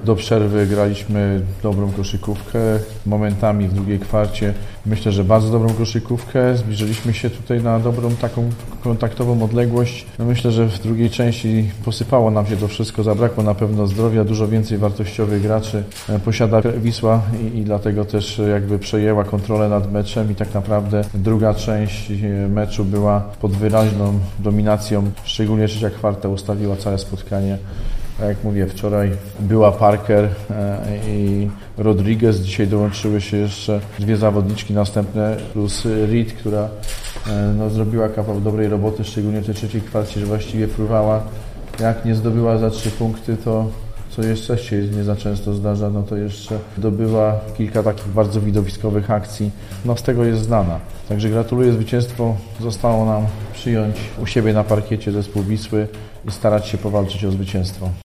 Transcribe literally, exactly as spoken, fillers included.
Do przerwy graliśmy dobrą koszykówkę, momentami w drugiej kwarcie myślę, że bardzo dobrą koszykówkę. Zbliżyliśmy się tutaj na dobrą taką kontaktową odległość. No myślę, że w drugiej części posypało nam się to wszystko, zabrakło na pewno zdrowia, dużo więcej wartościowych graczy posiada Wisła i, i dlatego też jakby przejęła kontrolę nad meczem i tak naprawdę druga część meczu była pod wyraźną dominacją, szczególnie trzecia kwarta ustawiła całe spotkanie. Tak jak mówię, wczoraj była Parker i Rodriguez, dzisiaj dołączyły się jeszcze dwie zawodniczki następne plus Reed, która no, zrobiła kawał dobrej roboty, szczególnie w tej trzeciej kwarcie, że właściwie fruwała. Jak nie zdobyła za trzy punkty, to co jeszcze się nie za często zdarza, no to jeszcze dobyła kilka takich bardzo widowiskowych akcji. No z tego jest znana. Także gratuluję zwycięstwo. Zostało nam przyjąć u siebie na parkiecie zespół Wisły i starać się powalczyć o zwycięstwo.